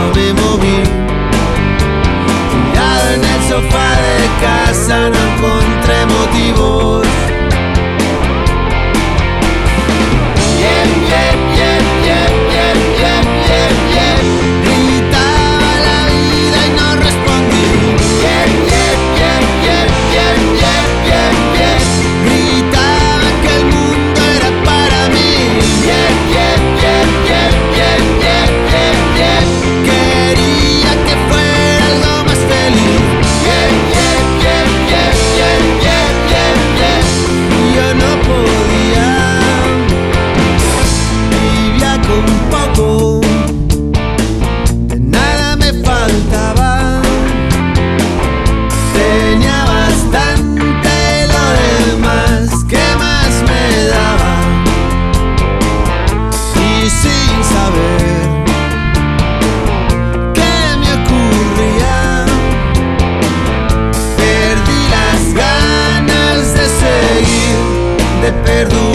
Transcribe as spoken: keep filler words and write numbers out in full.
no me moví. Tirado en el sofá de casa no encontré motivos. Yeah, yeah, yeah, yeah, yeah, yeah, yeah, yeah. Gritaba la vida y no respondí. Yeah, yeah, yeah, yeah, yeah, yeah, yeah, yeah. Gritaba que el mundo era para mí. Yeah, yeah, yeah, yeah, yeah, yeah, yeah, yeah. Quería que fuera algo más feliz. Yeah, yeah, yeah, yeah, yeah, yeah, yeah, yeah. Y yo no podía. Vivía con poco, de nada me faltaba. Tenía bastante, lo demás, ¿qué más me daba? Y sin saber qué me ocurría, perdí las ganas de seguir, de perdonar.